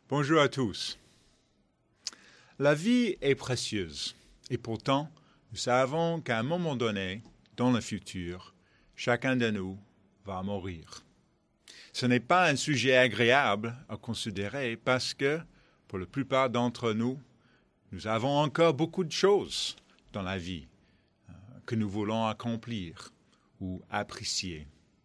Bonjour à tous. La vie est précieuse et pourtant, nous savons qu'à un moment donné, dans le futur, chacun de nous va mourir. Ce n'est pas un sujet agréable à considérer parce que, pour la plupart d'entre nous, nous avons encore beaucoup de choses dans la vie que nous voulons accomplir ou apprécier.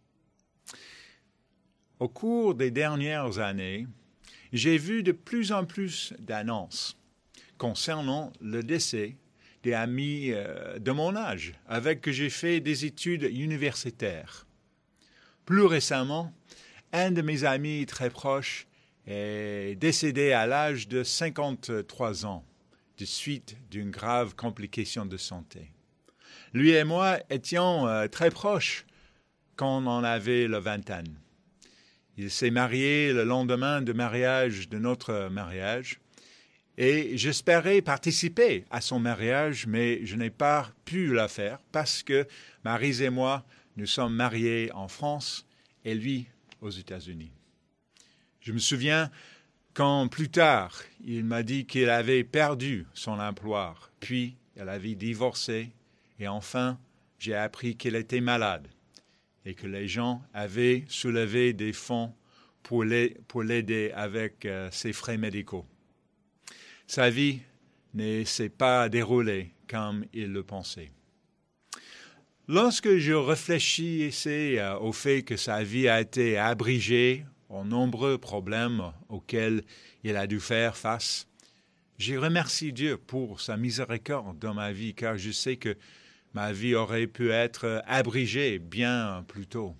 Au cours des dernières années, j'ai vu de plus en plus d'annonces concernant le décès des amis de mon âge avec qui j'ai fait des études universitaires. Plus récemment, un de mes amis très proches est décédé à l'âge de 53 ans de suite d'une grave complication de santé. Lui et moi étions très proches quand on avait la vingtaine. Il s'est marié le lendemain de notre mariage et j'espérais participer à son mariage, mais je n'ai pas pu le faire parce que Maryse et moi, nous sommes mariés en France et lui aux États-Unis. Je me souviens quand plus tard, il m'a dit qu'il avait perdu son emploi, puis il avait divorcé et enfin, j'ai appris qu'il était malade et que les gens avaient soulevé des fonds pour l'aider avec ses frais médicaux. Sa vie ne s'est pas déroulée comme il le pensait. Lorsque je réfléchissais au fait que sa vie a été abrégée aux nombreux problèmes auxquels il a dû faire face, j'ai remercié Dieu pour sa miséricorde dans ma vie, car je sais que ma vie aurait pu être abrégée bien plus tôt.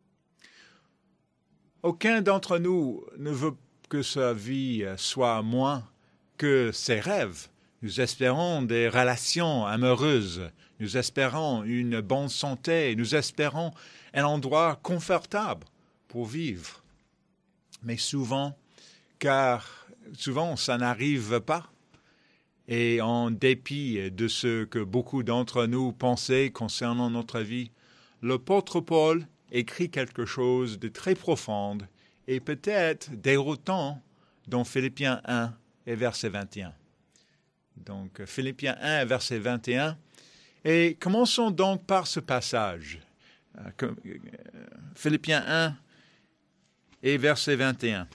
Aucun d'entre nous ne veut que sa vie soit moins que ses rêves. Nous espérons des relations amoureuses, nous espérons une bonne santé, nous espérons un endroit confortable pour vivre. Mais souvent ça n'arrive pas. Et en dépit de ce que beaucoup d'entre nous pensaient concernant notre vie, l'apôtre Paul écrit quelque chose de très profond et peut-être déroutant dans Philippiens 1 et verset 21. Donc, Philippiens 1 et verset 21. Et commençons donc par ce passage. Philippiens 1 et verset 21.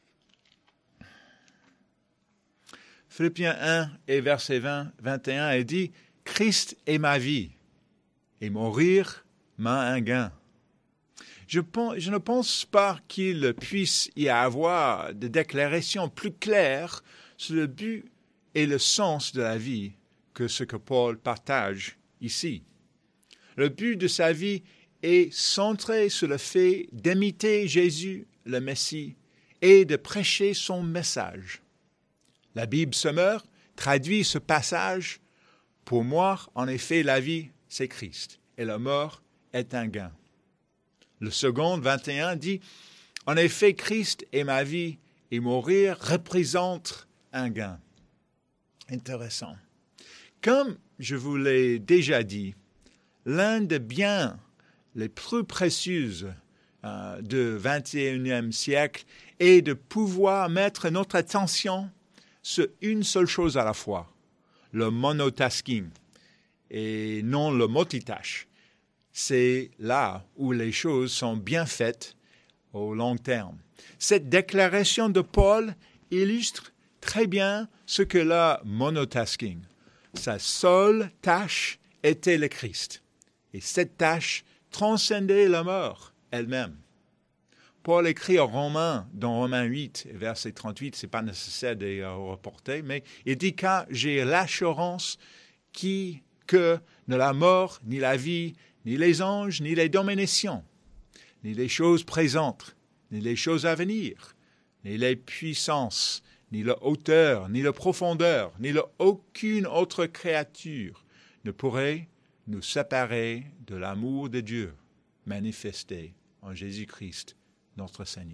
Philippiens 1 et verset 21, il dit « Christ est ma vie, et mourir m'a un gain. » Je ne pense pas qu'il puisse y avoir de déclaration plus claire sur le but et le sens de la vie que ce que Paul partage ici. Le but de sa vie est centré sur le fait d'imiter Jésus, le Messie, et de prêcher son message. La Bible Sommaire traduit ce passage « Pour moi, en effet, la vie, c'est Christ, et la mort est un gain. » Le second, 21, dit « En effet, Christ est ma vie, et mourir représente un gain. » Intéressant. Comme je vous l'ai déjà dit, l'un des biens les plus précieux du XXIe siècle est de pouvoir mettre notre attention sur une seule chose à la fois, le monotasking, et non le multitâche. C'est là où les choses sont bien faites au long terme. Cette déclaration de Paul illustre très bien ce que le monotasking. Sa seule tâche était le Christ. Et cette tâche transcendait la mort elle-même. Paul écrit dans Romains 8, verset 38, ce n'est pas nécessaire de le reporter, mais il dit « Car j'ai l'assurance que ni la mort, ni la vie, ni les anges, ni les dominations, ni les choses présentes, ni les choses à venir, ni les puissances, ni la hauteur, ni la profondeur, ni aucune autre créature ne pourrait nous séparer de l'amour de Dieu manifesté en Jésus-Christ, notre Seigneur. »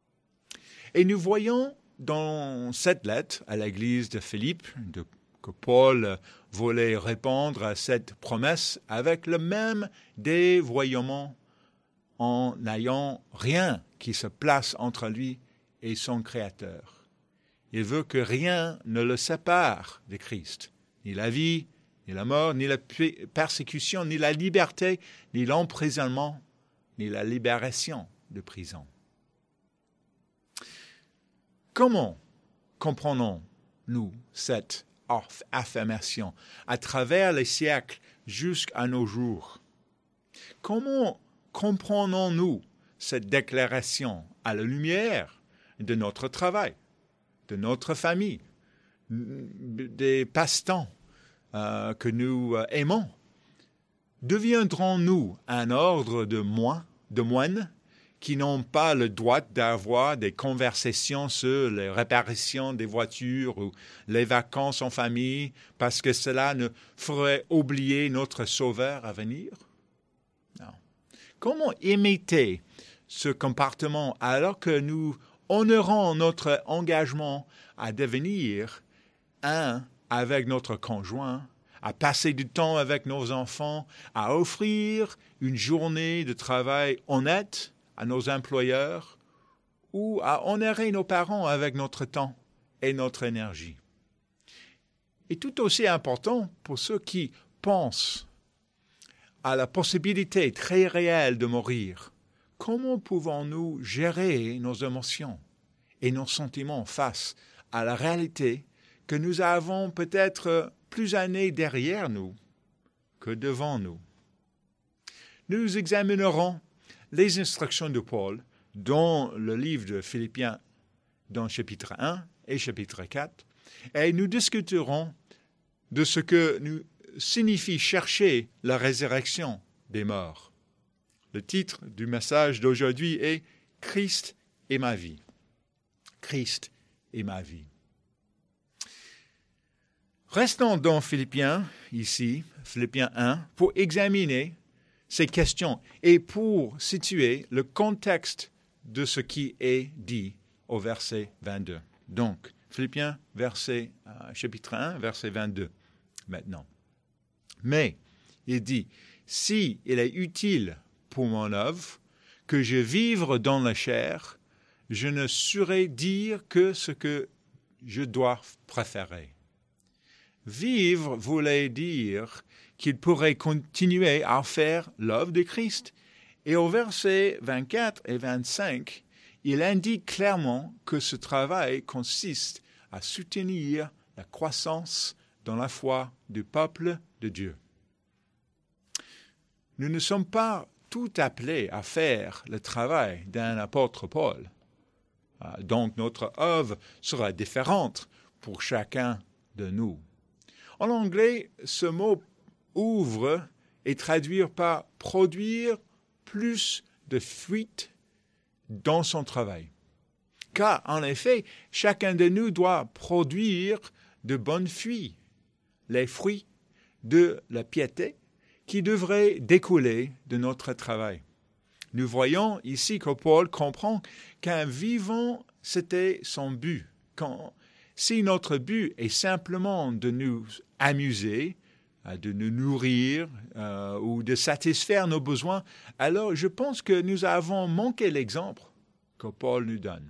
Et nous voyons dans cette lettre à l'église de Philippe que Paul voulait répondre à cette promesse avec le même dévoiement en n'ayant rien qui se place entre lui et son Créateur, Il veut que rien ne le sépare de Christ, ni la vie, ni la mort, ni la persécution, ni la liberté, ni l'emprisonnement, ni la libération de prison. Comment comprenons-nous cette affirmation à travers les siècles jusqu'à nos jours? Comment comprenons-nous cette déclaration à la lumière de notre travail, de notre famille, des passe-temps que nous aimons? Deviendrons-nous un ordre de moines qui n'ont pas le droit d'avoir des conversations sur les réparations des voitures ou les vacances en famille parce que cela ne ferait oublier notre Sauveur à venir? Non. Comment imiter ce comportement alors que nous honorons notre engagement à devenir un avec notre conjoint, à passer du temps avec nos enfants, à offrir une journée de travail honnête à nos employeurs ou à honorer nos parents avec notre temps et notre énergie. Et tout aussi important pour ceux qui pensent à la possibilité très réelle de mourir, comment pouvons-nous gérer nos émotions et nos sentiments face à la réalité que nous avons peut-être plus d'années derrière nous que devant nous? Nous examinerons les instructions de Paul dans le livre de Philippiens, dans chapitre 1 et chapitre 4, et nous discuterons de ce que nous signifie chercher la résurrection des morts. Le titre du message d'aujourd'hui est « Christ et ma vie ». Christ et ma vie. Restons dans Philippiens, ici, Philippiens 1, pour examiner ces questions et pour situer le contexte de ce qui est dit au verset 22. Donc, Philippiens, chapitre 1, verset 22, maintenant. Mais, il dit, « Si il est utile pour mon œuvre que je vive dans la chair, je ne saurais dire que ce que je dois préférer. » Vivre voulait dire qu'il pourrait continuer à faire l'œuvre de Christ. Et au verset 24 et 25, il indique clairement que ce travail consiste à soutenir la croissance dans la foi du peuple de Dieu. Nous ne sommes pas tous appelés à faire le travail d'un apôtre Paul. Donc notre œuvre sera différente pour chacun de nous. En anglais, ce mot ouvre et traduire par produire plus de fruits dans son travail. Car, en effet, chacun de nous doit produire de bons fruits, les fruits de la piété qui devraient découler de notre travail. Nous voyons ici que Paul comprend qu'un vivant, c'était son but. Si notre but est simplement de nous amuser, de nous nourrir ou de satisfaire nos besoins, alors je pense que nous avons manqué l'exemple que Paul nous donne.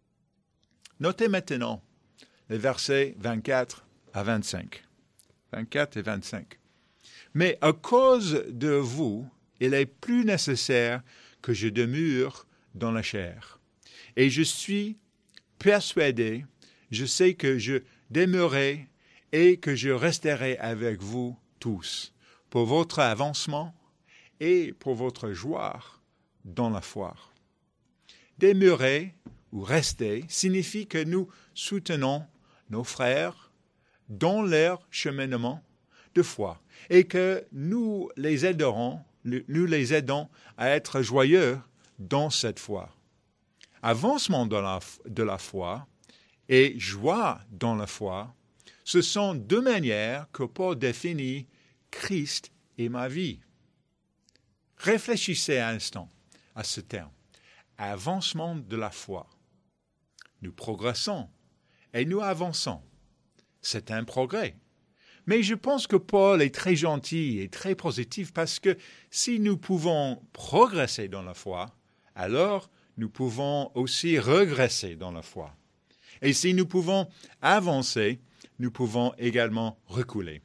Notez maintenant les versets 24 à 25. 24 et 25. « Mais à cause de vous, il est plus nécessaire que je demeure dans la chair. Et je suis persuadé, je sais que je demeurerai et que je resterai avec vous tous, pour votre avancement et pour votre joie dans la foi. Demeurer ou rester signifie que nous soutenons nos frères dans leur cheminement de foi et que nous les aidons à être joyeux dans cette foi. Avancement de la foi et joie dans la foi, ce sont deux manières que Paul définit Christ et ma vie. Réfléchissez un instant à ce terme. Avancement de la foi. Nous progressons et nous avançons. C'est un progrès. Mais je pense que Paul est très gentil et très positif parce que si nous pouvons progresser dans la foi, alors nous pouvons aussi regresser dans la foi. Et si nous pouvons avancer, nous pouvons également reculer.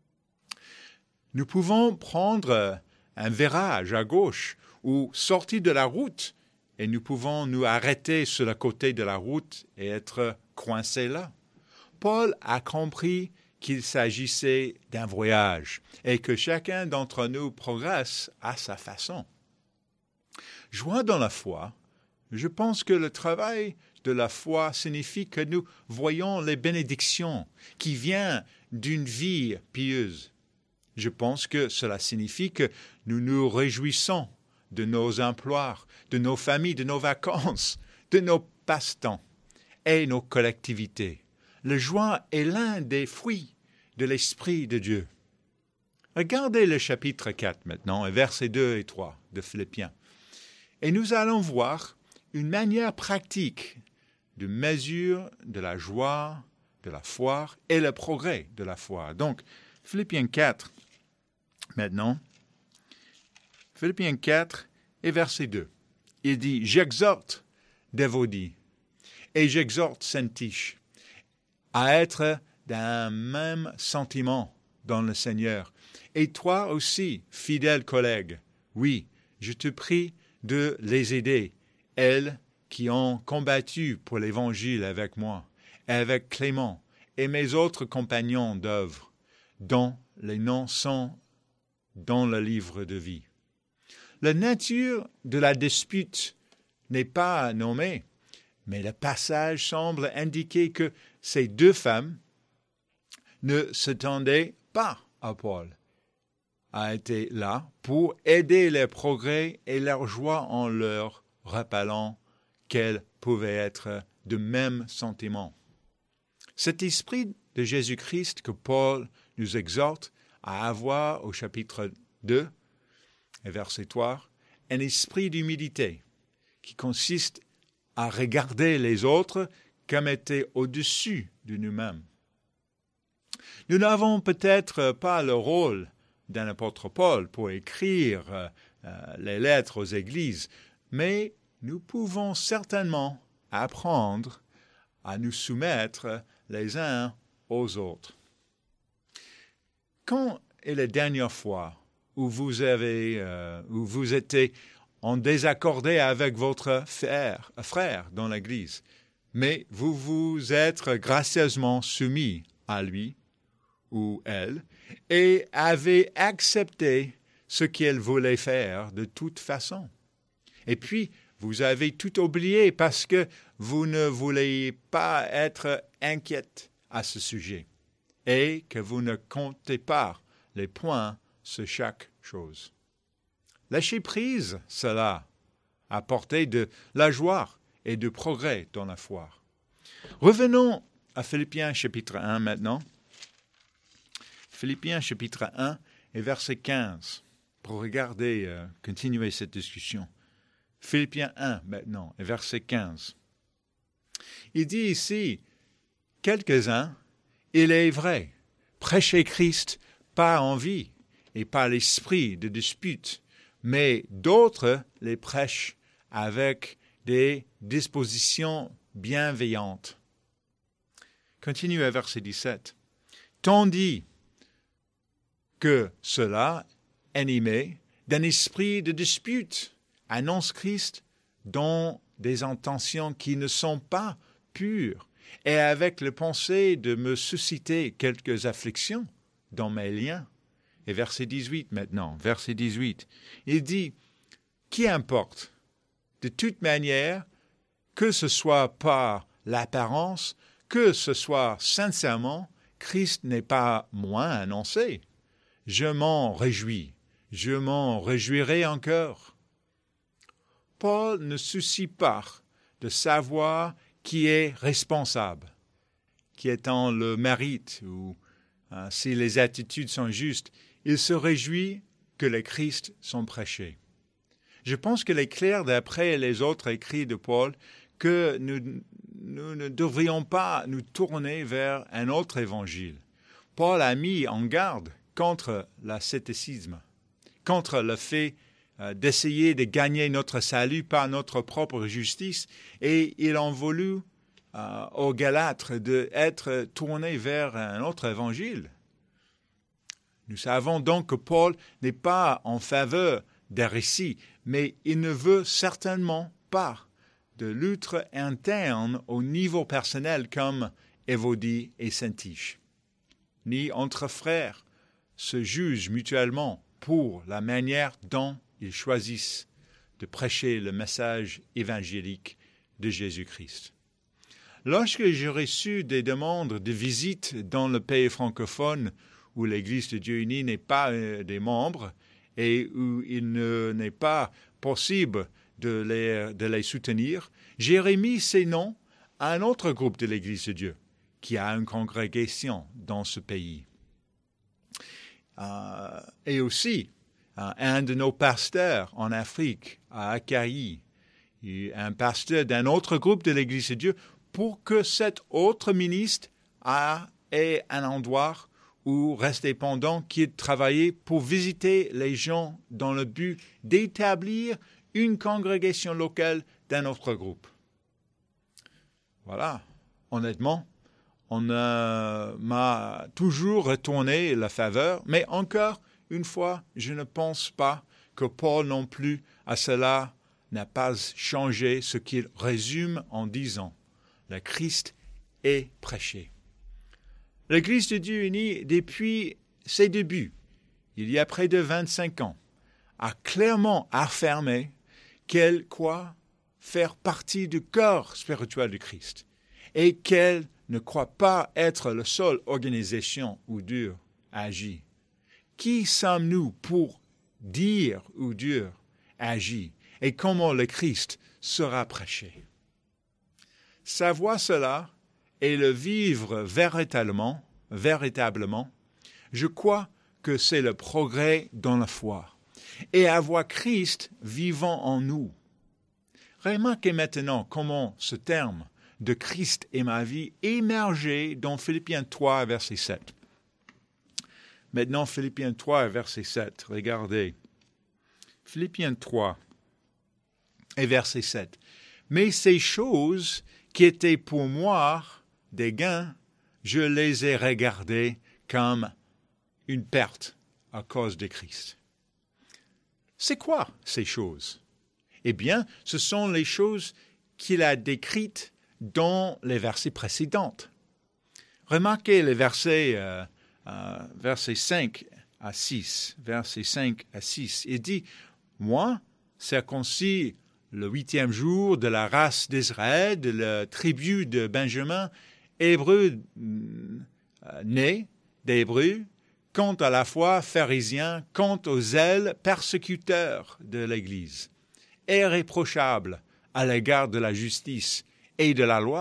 Nous pouvons prendre un virage à gauche ou sortir de la route et nous pouvons nous arrêter sur le côté de la route et être coincés là. Paul a compris qu'il s'agissait d'un voyage et que chacun d'entre nous progresse à sa façon. Joie dans la foi, je pense que le travail de la foi signifie que nous voyons les bénédictions qui viennent d'une vie pieuse. Je pense que cela signifie que nous nous réjouissons de nos emplois, de nos familles, de nos vacances, de nos passe-temps et nos collectivités. La joie est l'un des fruits de l'Esprit de Dieu. Regardez le chapitre 4 maintenant, versets 2 et 3 de Philippiens. Et nous allons voir une manière pratique de mesure de la joie, de la foi et le progrès de la foi. Donc, Philippiens 4, maintenant, Philippiens 4 et verset 2. Il dit « J'exhorte Dévodie et j'exhorte Syntyche à être d'un même sentiment dans le Seigneur. Et toi aussi, fidèle collègue, oui, je te prie de les aider, elles qui ont combattu pour l'Évangile avec moi, et avec Clément et mes autres compagnons d'œuvre, dont les noms sont dans le livre de vie. » La nature de la dispute n'est pas nommée, mais le passage semble indiquer que ces deux femmes ne s'attendaient pas à Paul, a été là pour aider les progrès et leur joie en leur rappelant qu'elles pouvaient être de même sentiment. Cet esprit de Jésus-Christ que Paul nous exhorte à avoir au chapitre 2, et verset 3, un esprit d'humilité qui consiste à regarder les autres comme étant au-dessus de nous-mêmes. Nous n'avons peut-être pas le rôle d'un apôtre Paul pour écrire les lettres aux églises, mais nous pouvons certainement apprendre à nous soumettre les uns aux autres. Quand est la dernière fois où vous étiez en désaccord avec votre frère dans l'Église, mais vous vous êtes gracieusement soumis à lui ou elle et avez accepté ce qu'elle voulait faire de toute façon. Et puis, vous avez tout oublié parce que vous ne voulez pas être inquiète à ce sujet et que vous ne comptez pas les points sur chaque chose. Lâcher prise, cela apportait de la joie et du progrès dans la foi. Revenons à Philippiens chapitre 1 maintenant. Philippiens chapitre 1 et verset 15 pour continuer cette discussion. Philippiens 1 maintenant et verset 15. Il dit ici, quelques-uns, il est vrai, prêchaient Christ pas en vie et par l'esprit de dispute, mais d'autres les prêchent avec des dispositions bienveillantes. Continue à verset 17. Tandis que ceux-là, animés d'un esprit de dispute, annoncent Christ dans des intentions qui ne sont pas pures et avec le pensée de me susciter quelques afflictions dans mes liens. Et verset 18 maintenant, verset 18, il dit « Qui importe, de toute manière, que ce soit par l'apparence, que ce soit sincèrement, Christ n'est pas moins annoncé. Je m'en réjouis, je m'en réjouirai encore. » Paul ne soucie pas de savoir qui est responsable, qui est en le mérite ou si les attitudes sont justes. Il se réjouit que les Christ sont prêchés. Je pense qu'il est clair d'après les autres écrits de Paul que nous ne devrions pas nous tourner vers un autre évangile. Paul a mis en garde contre l'ascétisme, contre le fait d'essayer de gagner notre salut par notre propre justice, et il en voulut aux Galates d'être tournés vers un autre évangile. Nous savons donc que Paul n'est pas en faveur des récits, mais il ne veut certainement pas de lutte interne au niveau personnel comme Évodie et Syntyche, ni entre frères se jugent mutuellement pour la manière dont ils choisissent de prêcher le message évangélique de Jésus-Christ. Lorsque j'ai reçu des demandes de visite dans le pays francophone où l'Église de Dieu uni n'est pas des membres et où il n'est pas possible de les soutenir, j'ai remis ces noms à un autre groupe de l'Église de Dieu qui a une congrégation dans ce pays. Et aussi, un de nos pasteurs en Afrique a accueilli un pasteur d'un autre groupe de l'Église de Dieu pour que cet autre ministre ait un endroit où rester pendant qu'il travaillait pour visiter les gens dans le but d'établir une congrégation locale d'un autre groupe. Voilà, honnêtement, on m'a toujours retourné la faveur, mais encore une fois, je ne pense pas que Paul non plus à cela n'a pas changé ce qu'il résume en disant « Le Christ est prêché ». L'Église de Dieu unie, depuis ses débuts, il y a près de 25 ans, a clairement affirmé qu'elle croit faire partie du corps spirituel du Christ et qu'elle ne croit pas être la seule organisation où Dieu agit. Qui sommes-nous pour dire où Dieu agit et comment le Christ sera prêché? Savoir cela et le vivre véritablement, je crois que c'est le progrès dans la foi et avoir Christ vivant en nous. Remarquez maintenant comment ce terme de Christ est ma vie émergeait dans Philippiens 3, verset 7. Maintenant, Philippiens 3, verset 7, regardez. Philippiens 3 et verset 7. Mais ces choses qui étaient pour moi des gains, je les ai regardées comme une perte à cause de Christ. C'est quoi ces choses? Eh bien, ce sont les choses qu'il a décrites dans les versets précédents. Remarquez les versets 5 à 6. Verset 5 à 6. Il dit, « Moi, circoncis le 8e jour de la race d'Israël, de la tribu de Benjamin, hébreu né d'Hébreux, quant à la foi pharisien, quant aux zèles persécuteurs de l'Église, irréprochable à l'égard de la justice et de la loi. »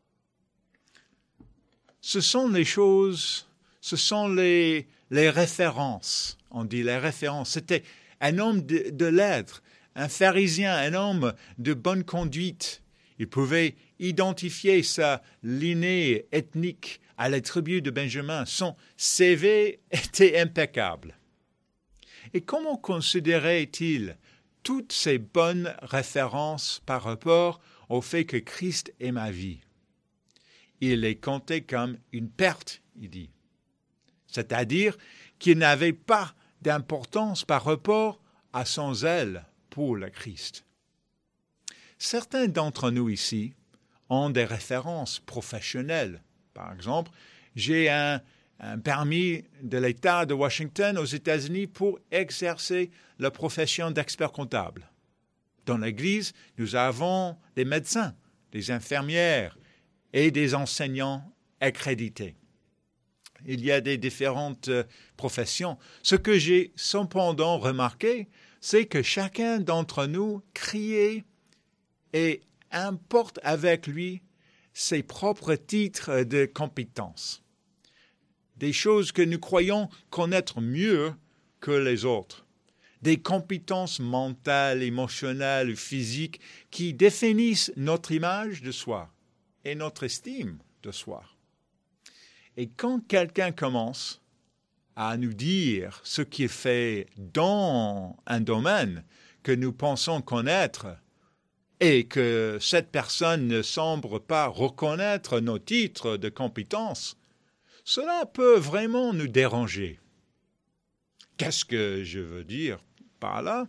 Ce sont les choses, ce sont les références. On dit les références. C'était un homme de lettres, un pharisien, un homme de bonne conduite. Il pouvait identifier sa lignée ethnique à la tribu de Benjamin. Son CV était impeccable. Et comment considérait-il toutes ces bonnes références par rapport au fait que Christ est ma vie? Il les comptait comme une perte, il dit. C'est-à-dire qu'il n'avait pas d'importance par rapport à son zèle pour le Christ. Certains d'entre nous ici ont des références professionnelles. Par exemple, j'ai un permis de l'État de Washington aux États-Unis pour exercer la profession d'expert comptable. Dans l'Église, nous avons des médecins, des infirmières et des enseignants accrédités. Il y a des différentes professions. Ce que j'ai cependant remarqué, c'est que chacun d'entre nous criait et importe avec lui ses propres titres de compétences. Des choses que nous croyons connaître mieux que les autres. Des compétences mentales, émotionnelles, physiques qui définissent notre image de soi et notre estime de soi. Et quand quelqu'un commence à nous dire ce qu'il fait dans un domaine que nous pensons connaître, et que cette personne ne semble pas reconnaître nos titres de compétence, cela peut vraiment nous déranger. Qu'est-ce que je veux dire par là?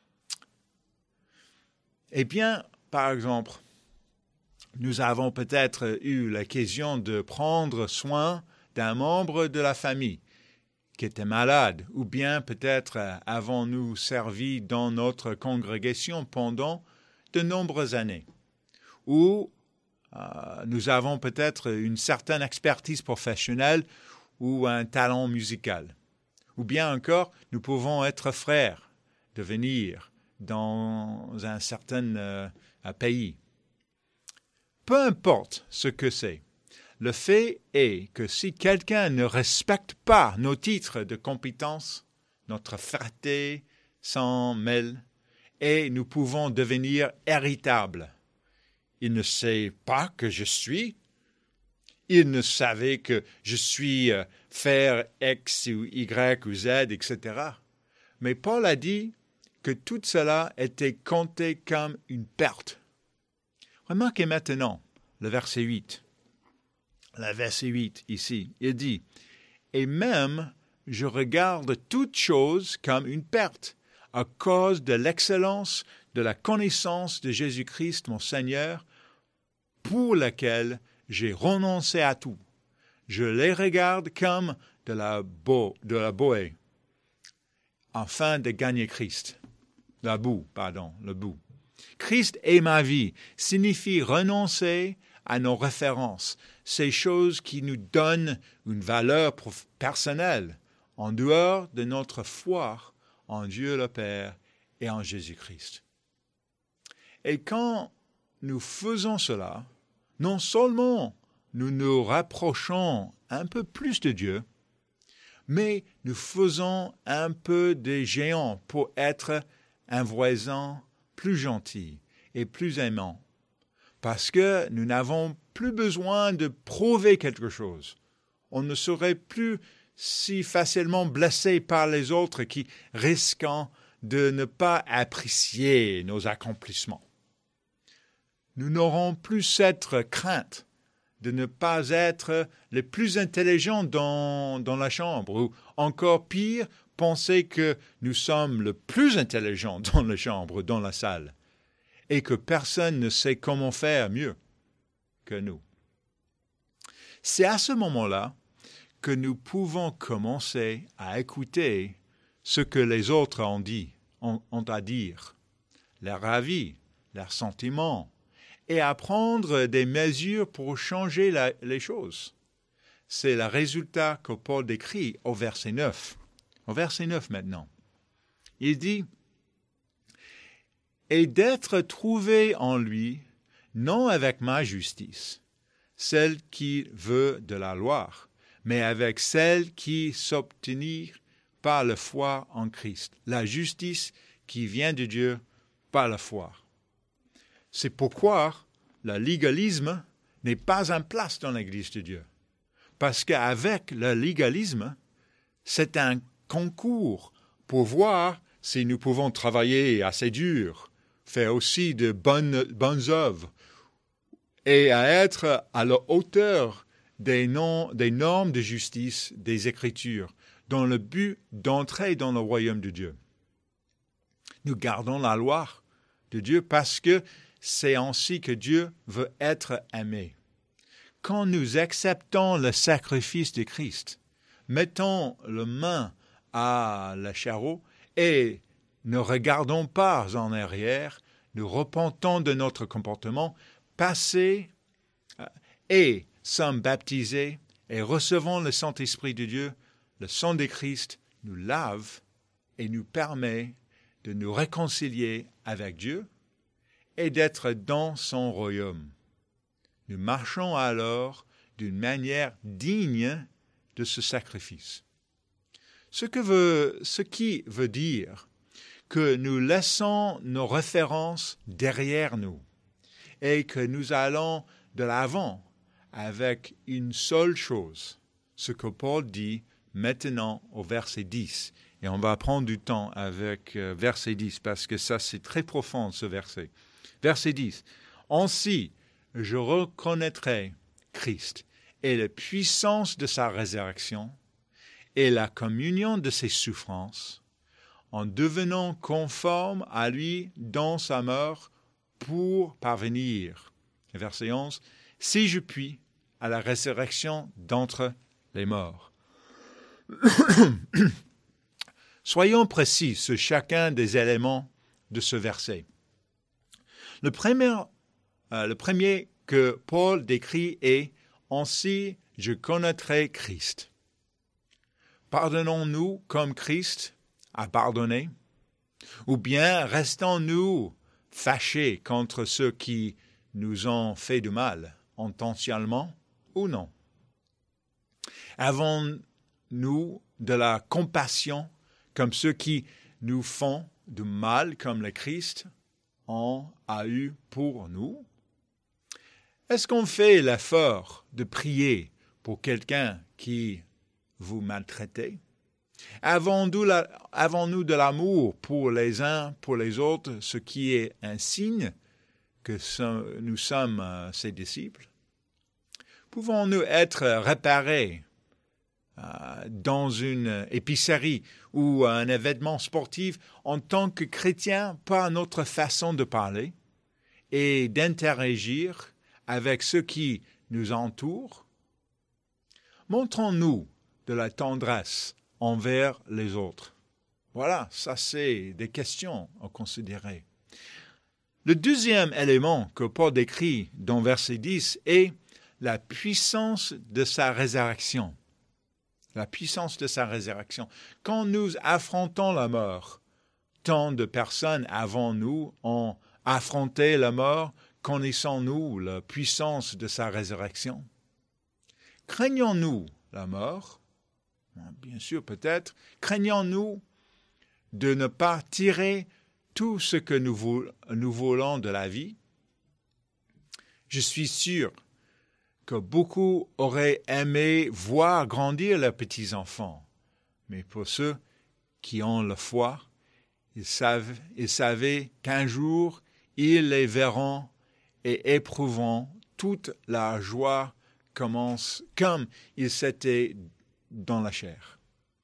Eh bien, par exemple, nous avons peut-être eu l'occasion de prendre soin d'un membre de la famille qui était malade, ou bien peut-être avons-nous servi dans notre congrégation pendant de nombreuses années, ou nous avons peut-être une certaine expertise professionnelle ou un talent musical. Ou bien encore, nous pouvons être frères, devenir dans un certain pays. Peu importe ce que c'est, le fait est que si quelqu'un ne respecte pas nos titres de compétence, notre fierté s'en mêle et nous pouvons devenir héritables. Il ne sait pas que je suis. Il ne savait que je suis faire X ou Y ou Z, etc. Mais Paul a dit que tout cela était compté comme une perte. Remarquez maintenant le verset 8. Le verset 8 ici, il dit « Et même je regarde toute chose comme une perte à cause de l'excellence de la connaissance de Jésus-Christ mon Seigneur, pour laquelle j'ai renoncé à tout. Je les regarde comme de la bouée, afin de gagner Christ. » Le bout. Christ est ma vie signifie renoncer à nos références, ces choses qui nous donnent une valeur personnelle en dehors de notre foi en Dieu le Père et en Jésus-Christ. Et quand nous faisons cela, non seulement nous nous rapprochons un peu plus de Dieu, mais nous faisons un peu des géants pour être un voisin plus gentil et plus aimant, parce que nous n'avons plus besoin de prouver quelque chose. On ne serait plus si facilement blessé par les autres qui risquent de ne pas apprécier nos accomplissements. Nous n'aurons plus cette crainte de ne pas être les plus intelligents dans la chambre, ou encore pire, penser que nous sommes le plus intelligents dans la chambre, dans la salle, et que personne ne sait comment faire mieux que nous. C'est à ce moment-là que nous pouvons commencer à écouter ce que les autres ont à dire, leurs avis, leurs sentiments, et à prendre des mesures pour changer les choses. C'est le résultat que Paul décrit au verset 9. Au verset 9 maintenant. Il dit « Et d'être trouvé en lui, non avec ma justice, celle qui veut de la loi, mais avec celle qui s'obtenir par la foi en Christ, la justice qui vient de Dieu par la foi. » C'est pourquoi le légalisme n'est pas en place dans l'Église de Dieu. Parce qu'avec le légalisme, c'est un concours pour voir si nous pouvons travailler assez dur, faire aussi de bonnes œuvres, et à être à la hauteur des normes de justice des Écritures, dans le but d'entrer dans le royaume de Dieu. Nous gardons la loi de Dieu parce que c'est ainsi que Dieu veut être aimé. Quand nous acceptons le sacrifice de Christ, mettons la main à l'échafaud et ne regardons pas en arrière, nous repentons de notre comportement passé et sommes baptisés et recevons le Saint-Esprit de Dieu, le sang de Christ nous lave et nous permet de nous réconcilier avec Dieu et d'être dans son royaume. Nous marchons alors d'une manière digne de ce sacrifice. Ce qui veut dire que nous laissons nos références derrière nous et que nous allons de l'avant avec une seule chose, ce que Paul dit maintenant au verset 10. Et on va prendre du temps avec verset 10 parce que ça c'est très profond ce verset. Verset 10. Ainsi, je reconnaîtrai Christ et la puissance de sa résurrection et la communion de ses souffrances, en devenant conforme à lui dans sa mort pour parvenir. Verset 11. Si je puis, à la résurrection d'entre les morts. Soyons précis sur chacun des éléments de ce verset. Le premier que Paul décrit est « Ainsi je connaîtrai Christ ». Pardonnons-nous comme Christ a pardonné, ou bien restons-nous fâchés contre ceux qui nous ont fait du mal, intentionnellement ou non? Avons-nous de la compassion comme ceux qui nous font du mal, comme le Christ a eu pour nous? Est-ce qu'on fait l'effort de prier pour quelqu'un qui vous maltraite? Avons-nous de l'amour pour les uns, pour les autres, ce qui est un signe que nous sommes ses disciples? Pouvons-nous être réparés dans une épicerie ou un événement sportif en tant que chrétiens par notre façon de parler et d'interagir avec ceux qui nous entourent? Montrons-nous de la tendresse envers les autres. Voilà, ça c'est des questions à considérer. Le deuxième élément que Paul décrit dans verset 10 est la puissance de sa résurrection. La puissance de sa résurrection. Quand nous affrontons la mort, tant de personnes avant nous ont affronté la mort, connaissons-nous la puissance de sa résurrection? Craignons-nous la mort? Bien sûr, peut-être. Craignons-nous de ne pas tirer tout ce que nous voulons de la vie? Je suis sûr que beaucoup auraient aimé voir grandir leurs petits-enfants. Mais pour ceux qui ont la foi, ils savaient qu'un jour, ils les verront et éprouveront toute la joie comme il s'était dans la chair.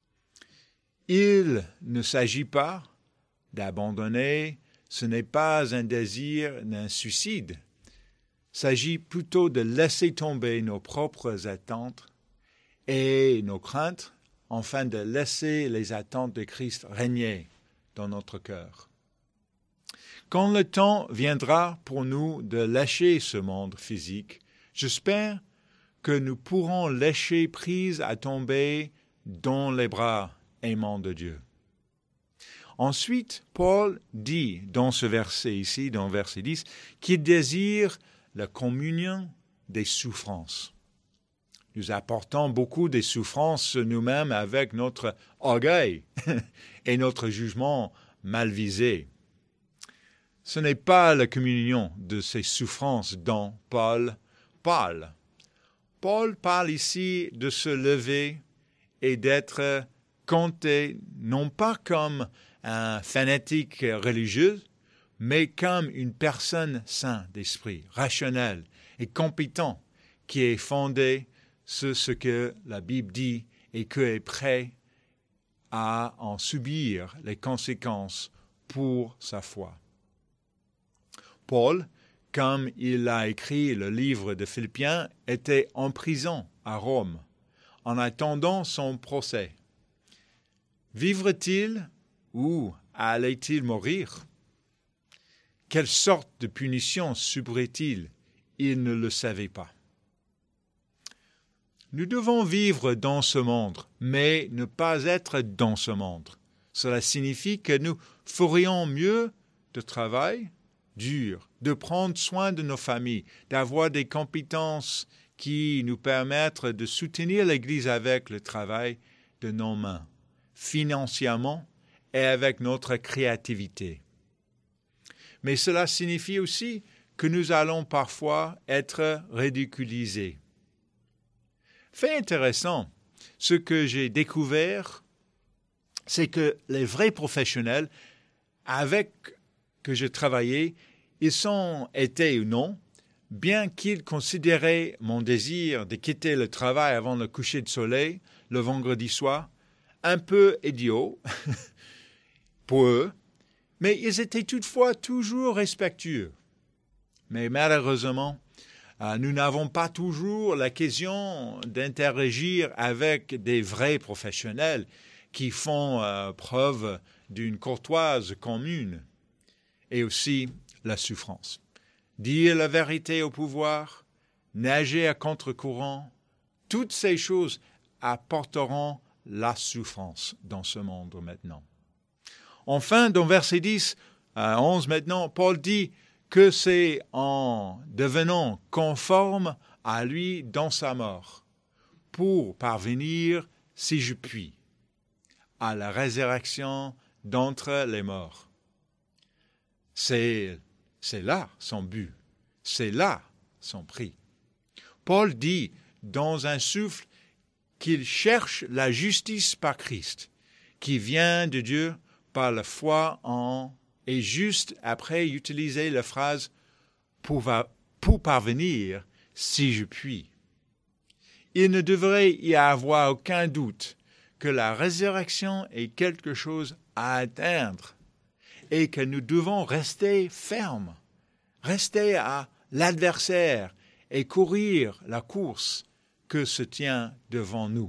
Il ne s'agit pas d'abandonner, ce n'est pas un désir d'un suicide. Il s'agit plutôt de laisser tomber nos propres attentes et nos craintes, afin de laisser les attentes de Christ régner dans notre cœur. Quand le temps viendra pour nous de lâcher ce monde physique, j'espère que nous pourrons lâcher prise à tomber dans les bras aimants de Dieu. Ensuite, Paul dit dans ce verset ici, dans verset 10, qu'il désire la communion des souffrances. Nous apportons beaucoup des souffrances nous-mêmes avec notre orgueil et notre jugement mal visé. Ce n'est pas la communion de ces souffrances dont Paul parle. Paul parle ici de se lever et d'être compté non pas comme un fanatique religieux, mais comme une personne saine d'esprit, rationnelle et compétente, qui est fondée sur ce que la Bible dit et qui est prêt à en subir les conséquences pour sa foi. Paul, comme il a écrit le livre de Philippiens, était en prison à Rome, en attendant son procès. Vivrait-il ou allait-il mourir? Quelle sorte de punition subirait-il? Il ne le savait pas. Nous devons vivre dans ce monde, mais ne pas être dans ce monde. Cela signifie que nous ferions mieux de travail dur, de prendre soin de nos familles, d'avoir des compétences qui nous permettent de soutenir l'Église avec le travail de nos mains, financièrement et avec notre créativité. Mais cela signifie aussi que nous allons parfois être ridiculisés. Fait intéressant, ce que j'ai découvert, c'est que les vrais professionnels avec que j'ai travaillé, Ils ont été ou non, bien qu'ils considéraient mon désir de quitter le travail avant le coucher de soleil, le vendredi soir, un peu idiot pour eux, mais ils étaient toutefois toujours respectueux. Mais malheureusement, nous n'avons pas toujours l'occasion d'interagir avec des vrais professionnels qui font preuve d'une courtoise commune, et aussi la souffrance. Dire la vérité au pouvoir, nager à contre-courant, toutes ces choses apporteront la souffrance dans ce monde maintenant. Enfin, dans versets 10 à 11 maintenant, Paul dit que c'est en devenant conforme à lui dans sa mort, pour parvenir, si je puis, à la résurrection d'entre les morts. C'est là son but, c'est là son prix. Paul dit dans un souffle qu'il cherche la justice par Christ, qui vient de Dieu par la foi en, et juste après utiliser la phrase pour parvenir, si je puis. Il ne devrait y avoir aucun doute que la résurrection est quelque chose à atteindre et que nous devons rester fermes, rester à l'adversaire et courir la course que se tient devant nous.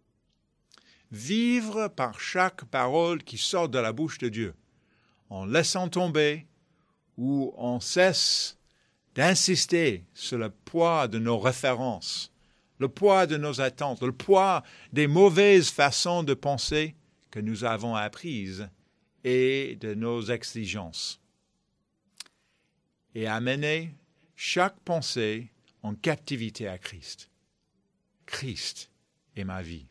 Vivre par chaque parole qui sort de la bouche de Dieu, en laissant tomber ou on cesse d'insister sur le poids de nos références, le poids de nos attentes, le poids des mauvaises façons de penser que nous avons apprises et de nos exigences. Et amener chaque pensée en captivité à Christ. Christ est ma vie.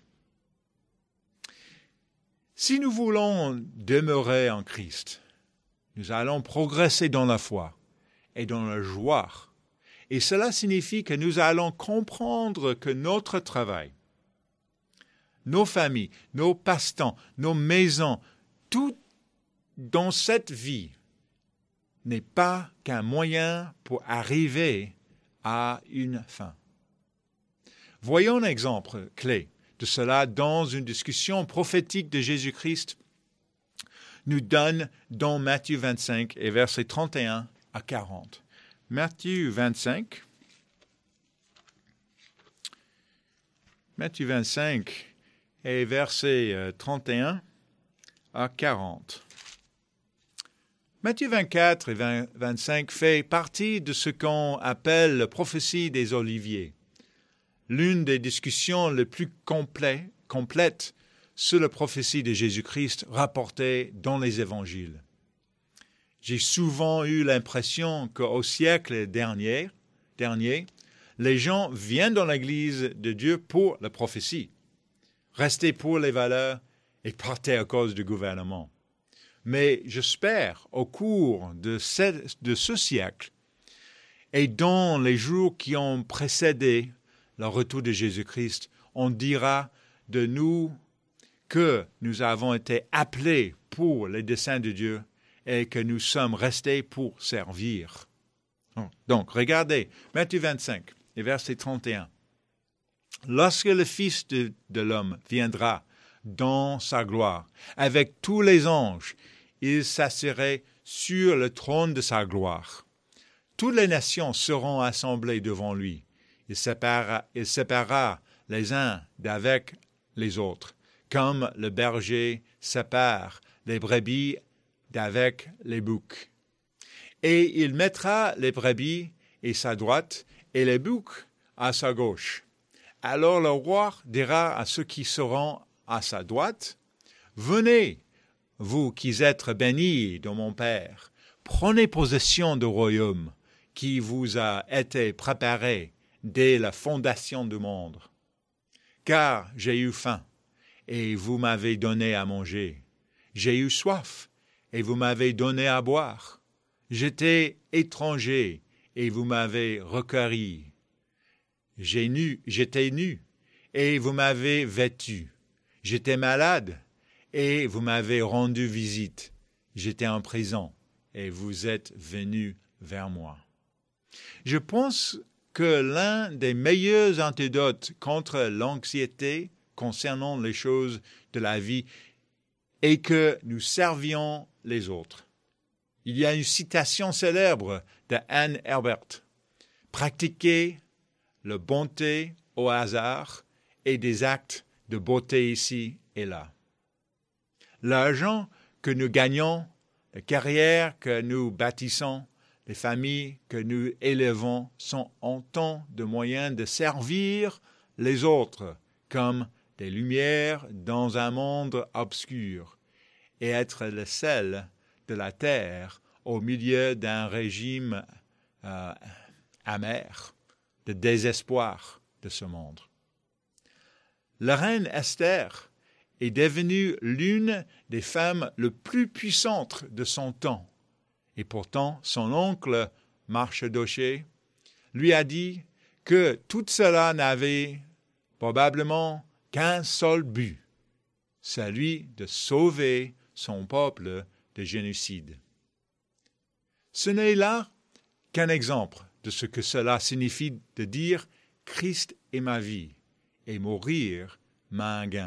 Si nous voulons demeurer en Christ, nous allons progresser dans la foi et dans la joie. Et cela signifie que nous allons comprendre que notre travail, nos familles, nos passe-temps, nos maisons, tout dans cette vie n'est pas qu'un moyen pour arriver à une fin. Voyons un exemple clé de cela dans une discussion prophétique de Jésus-Christ nous donne dans Matthieu 25 et versets 31 à 40. Matthieu 25 et versets 31 à 40. Matthieu 24 et 25 fait partie de ce qu'on appelle la prophétie des Oliviers, l'une des discussions les plus complètes sur la prophétie de Jésus-Christ rapportée dans les évangiles. J'ai souvent eu l'impression qu'au siècle dernier, les gens viennent dans l'Église de Dieu pour la prophétie, rester pour les valeurs et partir à cause du gouvernement. Mais j'espère, au cours de ce siècle et dans les jours qui ont précédé le retour de Jésus-Christ, on dira de nous que nous avons été appelés pour les desseins de Dieu et que nous sommes restés pour servir. Donc, regardez, Matthieu 25 et verset 31. Lorsque le Fils de l'homme viendra dans sa gloire, avec tous les anges, il s'assiera sur le trône de sa gloire. Toutes les nations seront assemblées devant lui. Il séparera les uns d'avec les autres, comme le berger sépare les brebis d'avec les boucs. Et il mettra les brebis à sa droite et les boucs à sa gauche. Alors le roi dira à ceux qui seront à sa droite, « Venez, vous qui êtes bénis de mon Père, prenez possession du royaume qui vous a été préparé dès la fondation du monde. Car j'ai eu faim, et vous m'avez donné à manger. J'ai eu soif, et vous m'avez donné à boire. J'étais étranger, et vous m'avez recueilli. J'étais nu, et vous m'avez vêtu. J'étais malade, et vous m'avez rendu visite. J'étais en prison, et vous êtes venus vers moi. Je pense que l'un des meilleurs antidotes contre l'anxiété concernant les choses de la vie est que nous servions les autres. Il y a une citation célèbre de Anne Herbert. Pratiquez la bonté au hasard et des actes de beauté ici et là. L'argent que nous gagnons, la carrière que nous bâtissons, les familles que nous élevons sont autant de moyens de servir les autres comme des lumières dans un monde obscur et être le sel de la terre au milieu d'un régime amer, de désespoir de ce monde. La reine Esther est devenue l'une des femmes les plus puissantes de son temps. Et pourtant, son oncle, Mardochée, lui a dit que tout cela n'avait probablement qu'un seul but, celui de sauver son peuple de génocide. Ce n'est là qu'un exemple de ce que cela signifie de dire « Christ est ma vie » et « mourir m'a un gain ».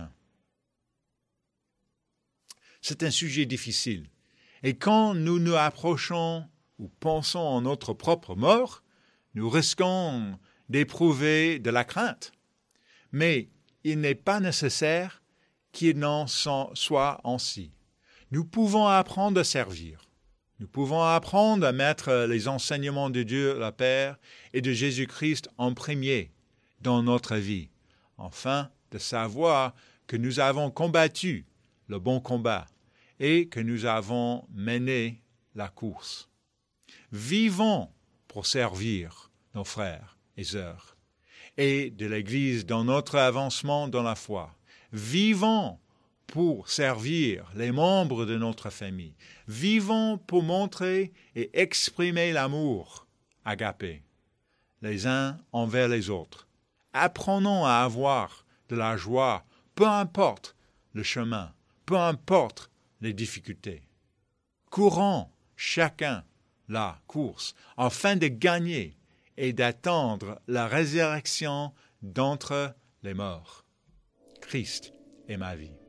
C'est un sujet difficile. Et quand nous nous approchons ou pensons en notre propre mort, nous risquons d'éprouver de la crainte. Mais il n'est pas nécessaire qu'il n'en soit ainsi. Nous pouvons apprendre à servir. Nous pouvons apprendre à mettre les enseignements de Dieu le Père et de Jésus-Christ en premier dans notre vie, afin de savoir que nous avons combattu le bon combat et que nous avons mené la course. Vivons pour servir nos frères et sœurs et de l'Église dans notre avancement dans la foi. Vivons pour servir les membres de notre famille. Vivons pour montrer et exprimer l'amour agapé, les uns envers les autres. Apprenons à avoir de la joie, peu importe le chemin, peu importe les difficultés. Courons chacun la course afin de gagner et d'attendre la résurrection d'entre les morts. Christ est ma vie.